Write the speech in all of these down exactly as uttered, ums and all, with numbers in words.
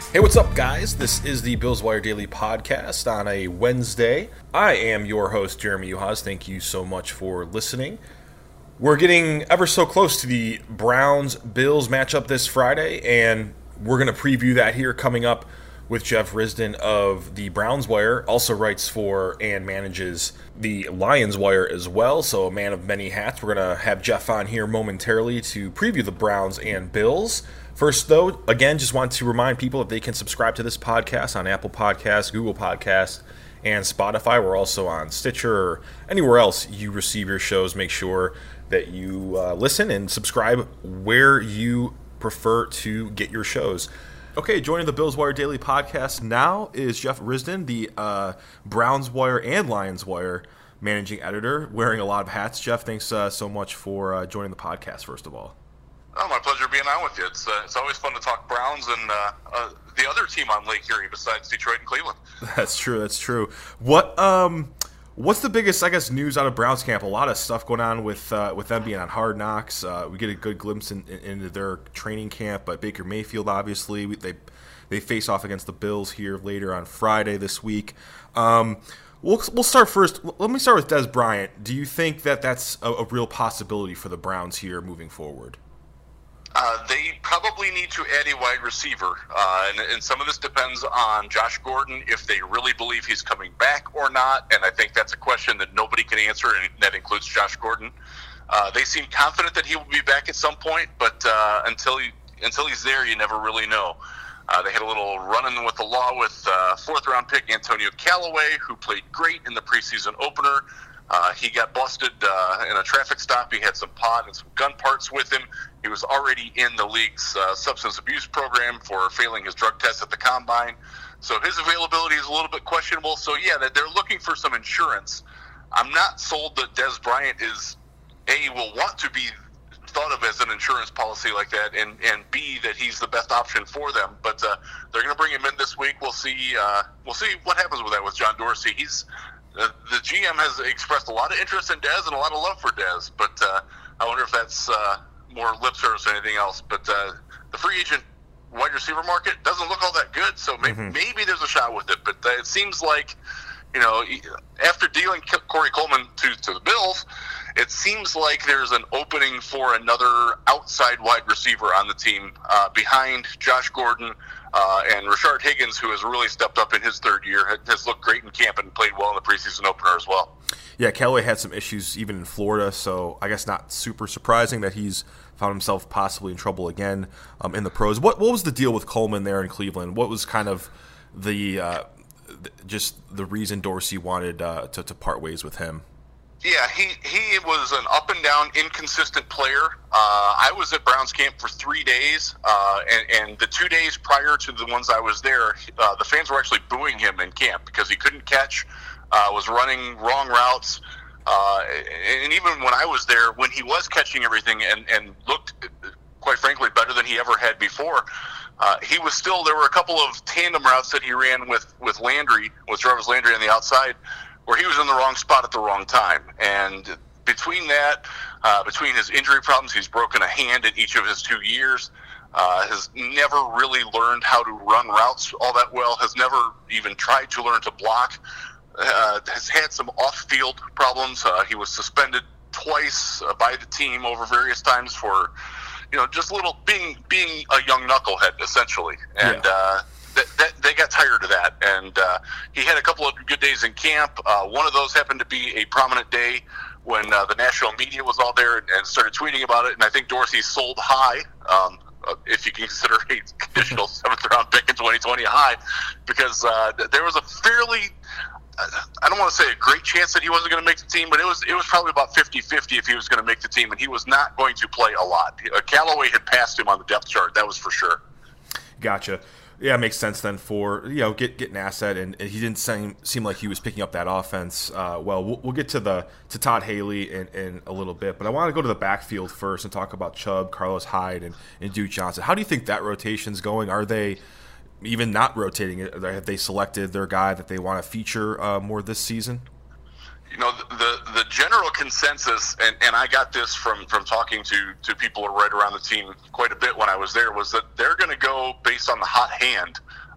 Hey, what's up, guys? This is the Bills Wire Daily Podcast on a Wednesday. I am your host, Jeremy Uhas. Thank you so much for listening. We're getting ever so close to the Browns-Bills matchup this Friday, and we're going to preview that here coming up with Jeff Risdon of the Browns Wire. Also writes for and manages the Lions Wire as well, so a man of many hats. We're going to have Jeff on here momentarily to preview the Browns and Bills. First, though, again, just want to remind people that they can subscribe to this podcast on Apple Podcasts, Google Podcasts, and Spotify. We're also on Stitcher or anywhere else you receive your shows. Make sure that you uh, listen and subscribe where you prefer to get your shows. Okay, joining the Bills Wire Daily Podcast now is Jeff Risdon, the uh, Browns Wire and Lions Wire managing editor, wearing a lot of hats. Jeff, thanks uh, so much for uh, joining the podcast, first of all. Oh, my pleasure being on with you. It's uh, it's always fun to talk Browns and uh, uh, the other team on Lake Erie besides Detroit and Cleveland. That's true. That's true. What um, what's the biggest, I guess, news out of Browns camp? A lot of stuff going on with uh, with them being on Hard Knocks. Uh, we get a good glimpse in, in, into their training camp. But Baker Mayfield, obviously, we, they they face off against the Bills here later on Friday this week. Um, we'll we'll start first. Let me start with Dez Bryant. Do you think that that's a, a real possibility for the Browns here moving forward? Uh, they probably need to add a wide receiver, uh, and, and some of this depends on Josh Gordon, if they really believe he's coming back or not, and I think that's a question that nobody can answer, and that includes Josh Gordon. Uh, they seem confident that he will be back at some point, but uh, until he, until he's there, you never really know. Uh, they had a little run-in with the law with uh, fourth-round pick Antonio Callaway, who played great in the preseason opener. Uh, he got busted uh, in a traffic stop. He had some pot and some gun parts with him. He was already in the league's uh, substance abuse program for failing his drug test at the combine. So his availability is a little bit questionable. So, yeah, that they're looking for some insurance. I'm not sold that Dez Bryant is, A, will want to be thought of as an insurance policy like that, and, and B, that he's the best option for them. But uh, they're going to bring him in this week. We'll see, uh, we'll see what happens with that with John Dorsey. He's Uh, the G M has expressed a lot of interest in Dez and a lot of love for Dez, but uh, I wonder if that's uh, more lip service than anything else. But uh, the free agent wide receiver market doesn't look all that good, so maybe, mm-hmm. maybe there's a shot with it. But uh, it seems like, you know, after dealing Corey Coleman to, to the Bills, it seems like there's an opening for another outside wide receiver on the team uh, behind Josh Gordon uh, and Rashard Higgins, who has really stepped up in his third year, has looked great in camp and played well in the preseason opener as well. Yeah, Callaway had some issues even in Florida, so I guess not super surprising that he's found himself possibly in trouble again um, in the pros. What what was the deal with Coleman there in Cleveland? What was kind of the uh, just the reason Dorsey wanted uh, to, to part ways with him? Yeah, he, he was an up-and-down, inconsistent player. Uh, I was at Browns camp for three days, uh, and, and the two days prior to the ones I was there, uh, the fans were actually booing him in camp because he couldn't catch, uh, was running wrong routes. Uh, and even when I was there, when he was catching everything and, and looked, quite frankly, better than he ever had before, uh, he was still, there were a couple of tandem routes that he ran with, with Landry, with Jarvis Landry on the outside, where he was in the wrong spot at the wrong time. And between that, uh, between his injury problems, he's broken a hand in each of his two years, uh, has never really learned how to run routes all that well, has never even tried to learn to block, uh, has had some off-field problems. Uh, he was suspended twice uh, by the team over various times for, you know, just a little being, being a young knucklehead, essentially. And, yeah. uh, That, that, they got tired of that, and uh, he had a couple of good days in camp. Uh, one of those happened to be a prominent day when uh, the national media was all there and, and started tweeting about it, and I think Dorsey sold high, um, if you can consider a conditional seventh-round pick in twenty twenty a high, because uh, there was a fairly, I don't want to say a great chance that he wasn't going to make the team, but it was it was probably about fifty-fifty if he was going to make the team, and he was not going to play a lot. Uh, Callaway had passed him on the depth chart, that was for sure. Gotcha. Yeah, it makes sense then for, you know, get get an asset, and he didn't seem seem like he was picking up that offense. Uh, well, well, we'll get to the to Todd Haley in, in a little bit, but I want to go to the backfield first and talk about Chubb, Carlos Hyde, and, and Duke Johnson. How do you think that rotation's going? Are they even not rotating it? Have they selected their guy that they want to feature uh, more this season? You know, the the general consensus, and, and I got this from, from talking to, to people right around the team quite a bit when I was there, was that they're going to go based on the hot hand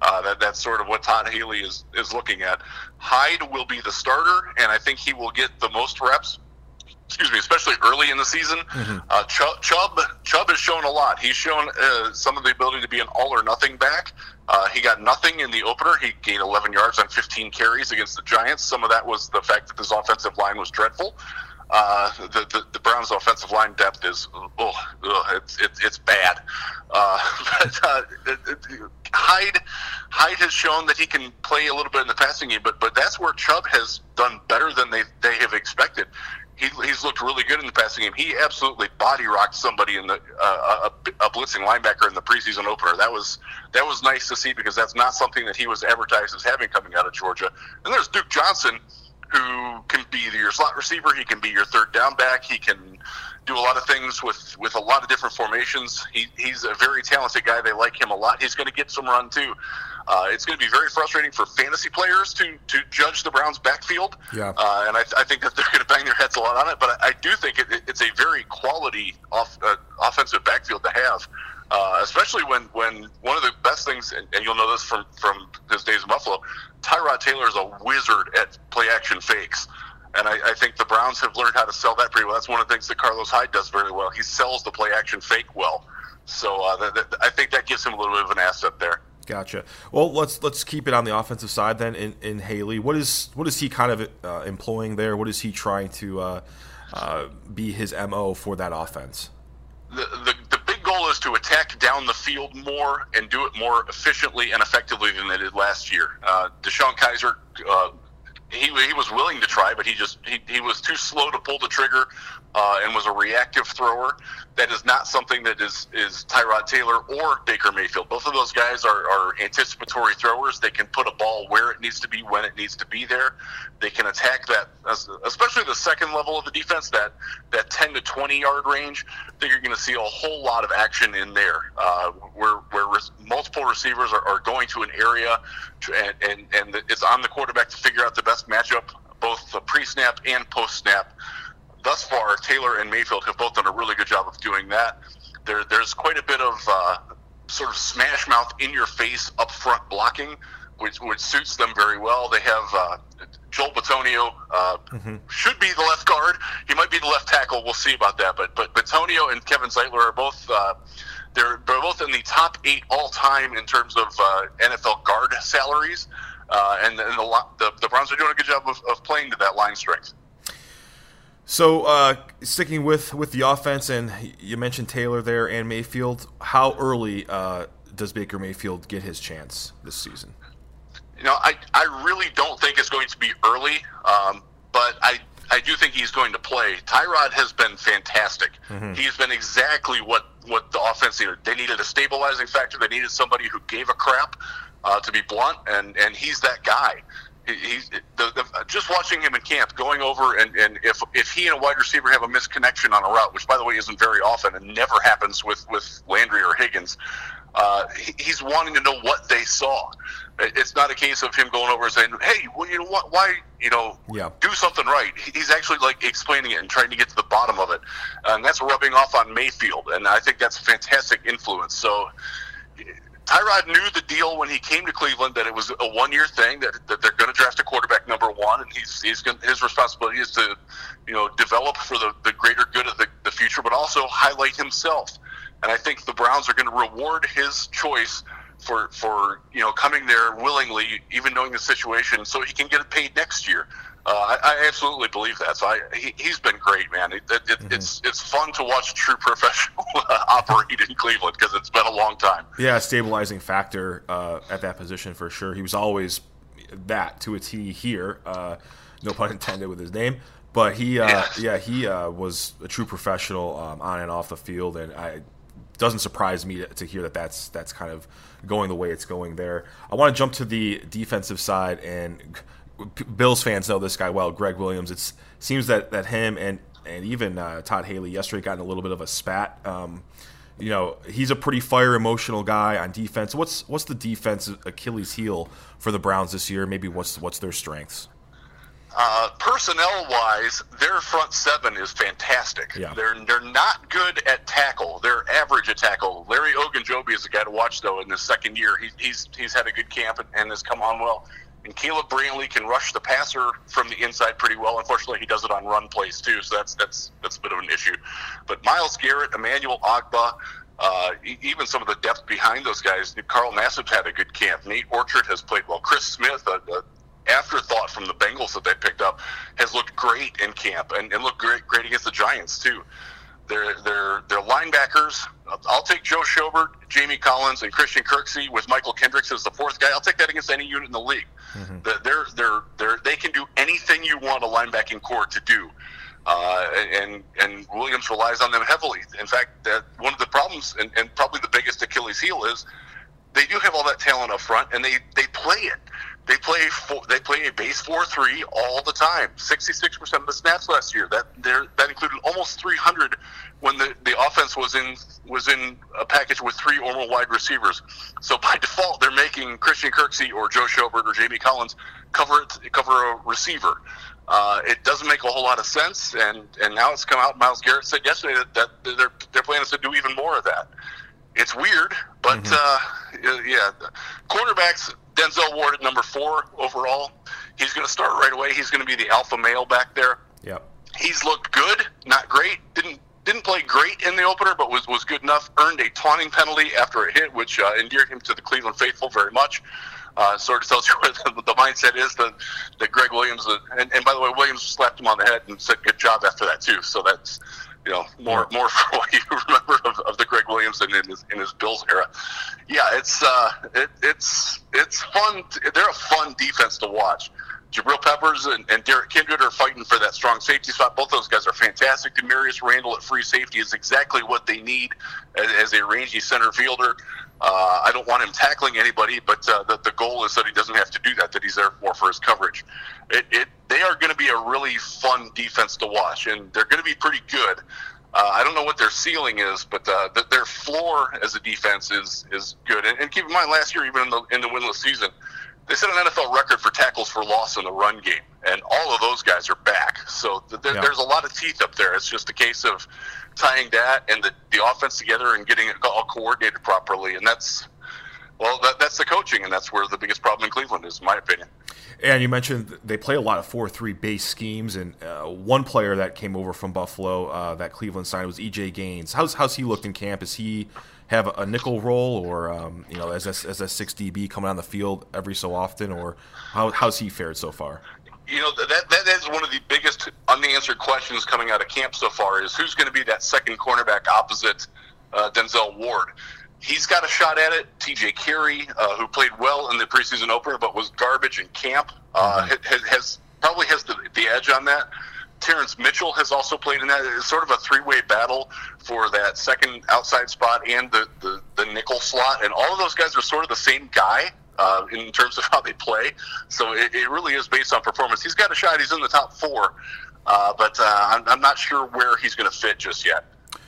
Uh, that that's sort of what Todd Haley is is looking at. Hyde will be the starter, and I think he will get the most reps. Excuse me, especially early in the season. Mm-hmm. Uh, Chubb, Chubb Chubb has shown a lot. He's shown uh, some of the ability to be an all or nothing back. Uh, he got nothing in the opener. He gained eleven yards on fifteen carries against the Giants. Some of that was the fact that this offensive line was dreadful. Uh, the, the the Browns' offensive line depth is oh, oh it's it's it's bad. Uh, but uh, it, it, Hyde Hyde has shown that he can play a little bit in the passing game, but but that's where Chubb has done better than they they have expected. He, he's looked really good in the passing game. He absolutely body rocked somebody in the uh, a, a blitzing linebacker in the preseason opener. That was that was nice to see because that's not something that he was advertised as having coming out of Georgia. And there's Duke Johnson, who can be your slot receiver. He can be your third down back. He can do a lot of things with, with a lot of different formations. He, he's a very talented guy. They like him a lot. He's going to get some run, too. Uh, it's going to be very frustrating for fantasy players to, to judge the Browns' backfield. Yeah. Uh, and I, I think that they're going to bang their heads a lot on it. But I, I do think it, it's a very quality off, uh, offensive backfield to have. Uh, especially when, when one of the best things, and, and you'll know this from, from his days in Buffalo, Tyrod Taylor is a wizard at play-action fakes. And I, I think the Browns have learned how to sell that pretty well. That's one of the things that Carlos Hyde does very well. He sells the play-action fake well. So uh, that, that, I think that gives him a little bit of an asset there. Gotcha. Well, let's let's keep it on the offensive side then. In, in Haley, what is what is he kind of uh, employing there? What is he trying to uh, uh, be his M O for that offense? The, the the big goal is to attack down the field more and do it more efficiently and effectively than they did last year. Uh, Deshaun Kaiser, uh, he he was willing to try, but he just he, he was too slow to pull the trigger uh, and was a reactive thrower. That is not something that is, is Tyrod Taylor or Baker Mayfield. Both of those guys are, are anticipatory throwers. They can put a ball where it needs to be, when it needs to be there. They can attack that, especially the second level of the defense, that, that ten to twenty yard range. I think you're going to see a whole lot of action in there uh, where, where res- multiple receivers are, are going to an area, and, and, and it's on the quarterback to figure out the best matchup, both the pre-snap and post-snap. Thus far, Taylor and Mayfield have both done a really good job of doing that. There, there's quite a bit of uh, sort of smash mouth in your face up front blocking, which which suits them very well. They have uh, Joel Bitonio, uh, mm-hmm. should be the left guard. He might be the left tackle. We'll see about that. But but Bitonio and Kevin Zeitler are both uh, they're they're both in the top eight all time in terms of uh, N F L guard salaries, uh, and, and the, the the Browns are doing a good job of, of playing to that line strength. So, uh, sticking with, with the offense, and you mentioned Taylor there and Mayfield, how early uh, does Baker Mayfield get his chance this season? You know, I, I really don't think it's going to be early, um, but I I do think he's going to play. Tyrod has been fantastic. Mm-hmm. He's been exactly what, what the offense needed. They needed a stabilizing factor. They needed somebody who gave a crap, uh, to be blunt, and, and he's that guy. He's the, the, just watching him in camp, going over, and, and if if he and a wide receiver have a misconnection on a route, which by the way isn't very often and never happens with, with Landry or Higgins, uh, he, he's wanting to know what they saw. It's not a case of him going over and saying, "Hey, well, you know what? Why, you know, yeah. do something right." He's actually like explaining it and trying to get to the bottom of it, and that's rubbing off on Mayfield, and I think that's a fantastic influence. So. Tyrod knew the deal when he came to Cleveland that it was a one-year thing, that, that they're going to draft a quarterback number one, and he's he's gonna, his responsibility is to, you know, develop for the, the greater good of the, the future, but also highlight himself. And I think the Browns are going to reward his choice for for you know coming there willingly, even knowing the situation, so he can get it paid next year. Uh, I, I absolutely believe that. So I, he, he's been great, man. It, it, mm-hmm. It's it's fun to watch a true professional operate in Cleveland because it's been a long time. Yeah, stabilizing factor uh, at that position for sure. He was always that to a T here. Uh, no pun intended with his name. But he, uh, yeah. yeah, he uh, was a true professional um, on and off the field, and I doesn't surprise me to, to hear that that's that's kind of going the way it's going there. I want to jump to the defensive side, and Bills fans know this guy well, Greg Williams. It seems that, that him and and even uh, Todd Haley yesterday got in a little bit of a spat. Um, you know, he's a pretty fire emotional guy on defense. What's what's the defense Achilles heel for the Browns this year? Maybe what's what's their strengths? Uh, personnel-wise, their front seven is fantastic. Yeah. They're they're not good at tackle. They're average at tackle. Larry Ogunjobi is a guy to watch, though, in his second year. He, he's he's had a good camp and, and has come on well. And Caleb Brantley can rush the passer from the inside pretty well. Unfortunately, he does it on run plays, too, so that's that's that's a bit of an issue. But Myles Garrett, Emmanuel Ogbah, uh, e- even some of the depth behind those guys, Carl Nassib's had a good camp. Nate Orchard has played well. Chris Smith, a, a afterthought from the Bengals that they picked up, has looked great in camp and, and looked great great against the Giants too. They're they're they're linebackers. I'll take Joe Schobert, Jamie Collins, and Christian Kirksey with Michael Kendricks as the fourth guy. I'll take that against any unit in the league. Mm-hmm. They're they're they're they can do anything you want a linebacking core to do, uh, and and Williams relies on them heavily. In fact, that one of the problems and, and probably the biggest Achilles heel is they do have all that talent up front and they they play it. They play four, they play a base four three all the time. sixty-six percent of the snaps last year. That that included almost three hundred when the, the offense was in was in a package with three or more wide receivers. So by default, they're making Christian Kirksey or Joe Schobert or Jamie Collins cover it, cover a receiver. Uh, it doesn't make a whole lot of sense, and, and now it's come out. Myles Garrett said yesterday that, that their their plan is to do even more of that. It's weird, but mm-hmm. uh, yeah, cornerbacks. Denzel Ward at number four overall. He's going to start right away. He's going to be the alpha male back there. Yep. He's looked good, not great. Didn't didn't play great in the opener, but was, was good enough. Earned a taunting penalty after a hit, which uh, endeared him to the Cleveland faithful very much. Uh, sort of tells you where the, the mindset is that, that Greg Williams, uh, and, and by the way, Williams slapped him on the head and said good job after that too. So that's, you know, more more for what you remember of, of the Greg Williams in his in his Bills era. Yeah, it's uh, it, it's it's fun. To, they're a fun defense to watch. Jabril Peppers and, and Derek Kindred are fighting for that strong safety spot. Both those guys are fantastic. Demarius Randall at free safety is exactly what they need as, as a rangy center fielder. Uh, I don't want him tackling anybody, but uh, the, the goal is that he doesn't have to do that, that he's there more for his coverage. It, it, they are going to be a really fun defense to watch, and they're going to be pretty good. Uh, I don't know what their ceiling is, but uh, the, their floor as a defense is is good. And, and keep in mind, last year, even in the, in the winless season, they set an N F L record for tackles for loss in the run game, and all of those guys are back. So th- there, yeah. there's a lot of teeth up there. It's just a case of tying that and the, the offense together and getting it all coordinated properly. And that's, well, that, that's the coaching, and that's where the biggest problem in Cleveland is, in my opinion. And you mentioned they play a lot of four three base schemes, and uh, one player that came over from Buffalo uh, that Cleveland signed was E J Gaines. How's how's he looked in camp? Is he have a nickel role, or um, you know, as a, as a six D B coming on the field every so often, or how how's he fared so far? You know, that that is one of the biggest unanswered questions coming out of camp so far is who's going to be that second cornerback opposite uh, Denzel Ward. He's got a shot at it. T J Carey, uh, who played well in the preseason opener but was garbage in camp, uh, mm-hmm. has, has probably has the, the edge on that. Terrence Mitchell has also played in that. It's sort of a three-way battle for that second outside spot and the, the, the nickel slot. And all of those guys are sort of the same guy uh, in terms of how they play. So it, it really is based on performance. He's got a shot. He's in the top four. Uh, but uh, I'm, I'm not sure where he's going to fit just yet.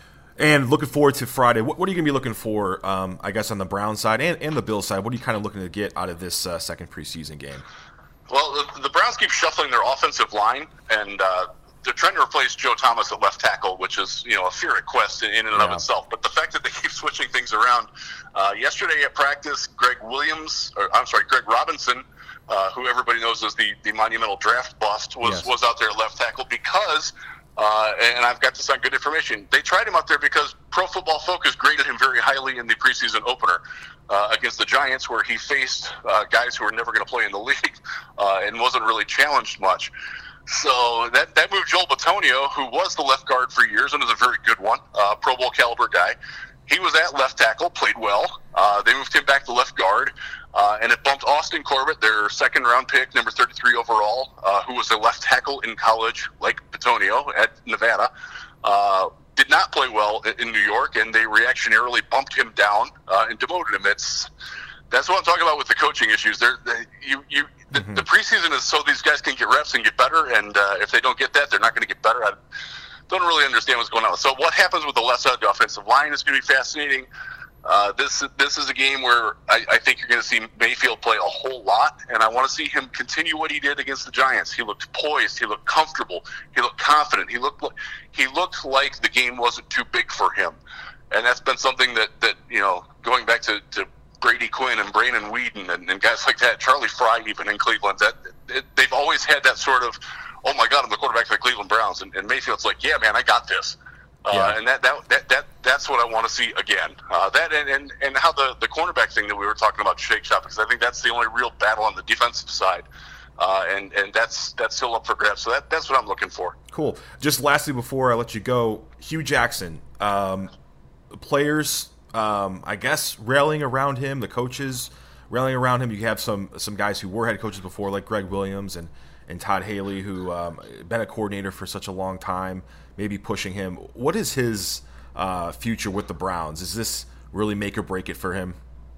And looking forward to Friday, what, what are you going to be looking for, um, I guess, on the Browns side and, and the Bills side? What are you kind of looking to get out of this uh, second preseason game? Well, the, the Browns keep shuffling their offensive line, and uh, they're trying to replace Joe Thomas at left tackle, which is, you know, a fear quest in, in and yeah. of itself. But the fact that they keep switching things around, uh, yesterday at practice, Greg Williams, or I'm sorry, Greg Robinson, uh, who everybody knows as the, the monumental draft bust, was, yes. was out there at left tackle because – Uh, and I've got this on good information. They tried him out there because Pro Football Focus graded him very highly in the preseason opener uh, against the Giants, where he faced uh, guys who were never going to play in the league uh, and wasn't really challenged much. So that, that moved Joel Bitonio, who was the left guard for years and is a very good one, uh, Pro Bowl caliber guy. He was at left tackle, played well. Uh, they moved him back to left guard. Uh, and it bumped Austin Corbett, their second-round pick, number thirty-three overall, uh, who was a left tackle in college, like Bitonio at Nevada. Uh, did not play well in New York, and they reactionarily bumped him down uh, and demoted him. It's that's what I'm talking about with the coaching issues. They're, they, you, you, the, mm-hmm. the preseason is so these guys can get reps and get better, and uh, if they don't get that, they're not going to get better. I don't really understand what's going on. So what happens with the left side of the offensive line is going to be fascinating. Uh, this this is a game where I, I think you're going to see Mayfield play a whole lot, and I want to see him continue what he did against the Giants. He looked poised, he looked comfortable, he looked confident, he looked he looked like the game wasn't too big for him, and that's been something that, that you know, going back to, to Brady Quinn and Brandon Weeden and, and guys like that, Charlie Fry even in Cleveland, that it, they've always had that sort of, oh my God, I'm the quarterback of the Cleveland Browns, and, and Mayfield's like, yeah, man, I got this. Uh, yeah. And that, that that that that's what I want to see again. Uh, that and, and, and how the, the cornerback thing that we were talking about shake shop, because I think that's the only real battle on the defensive side, uh, and and that's that's still up for grabs. So that that's what I'm looking for. Cool. Just lastly, before I let you go, Hugh Jackson, um, players, um, I guess rallying around him, the coaches rallying around him. You have some some guys who were head coaches before, like Greg Williams and. and Todd Haley, who um, been a coordinator for such a long time, maybe pushing him. What is his uh, future with the Browns? Is this really make or break it for him?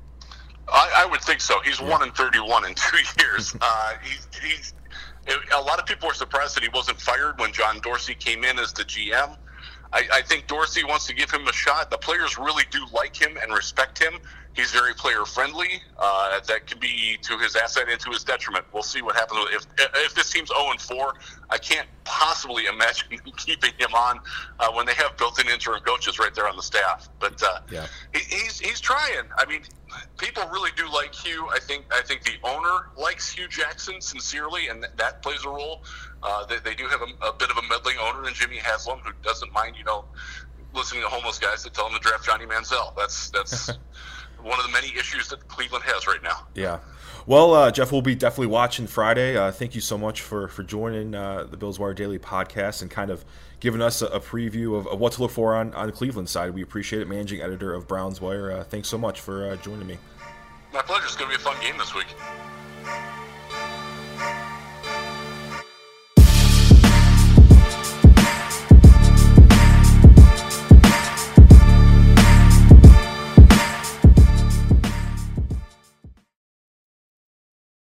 I, I would think so. He's yeah. one and thirty-one in two years. uh, he's, he's a lot of people were surprised that he wasn't fired when John Dorsey came in as the G M. I, I think Dorsey wants to give him a shot. The players really do like him and respect him. He's very player-friendly. Uh, that could be to his asset and to his detriment. We'll see what happens. If if this team's oh and four, I can't possibly imagine keeping him on uh, when they have built-in interim coaches right there on the staff. But uh, yeah. he, he's he's trying. I mean, people really do like Hugh. I think I think the owner likes Hugh Jackson sincerely, and th- that plays a role. Uh, they, they do have a, a bit of a meddling owner in Jimmy Haslam, who doesn't mind, you know, listening to homeless guys that tell him to draft Johnny Manziel. That's that's. one of the many issues that Cleveland has right now. Yeah. Well, uh, Jeff, we'll be definitely watching Friday. Uh, thank you so much for, for joining uh, the Bills Wire Daily podcast and kind of giving us a, a preview of, of what to look for on, on the Cleveland side. We appreciate it. Managing editor of Browns Wire. Uh, thanks so much for uh, joining me. My pleasure. It's going to be a fun game this week.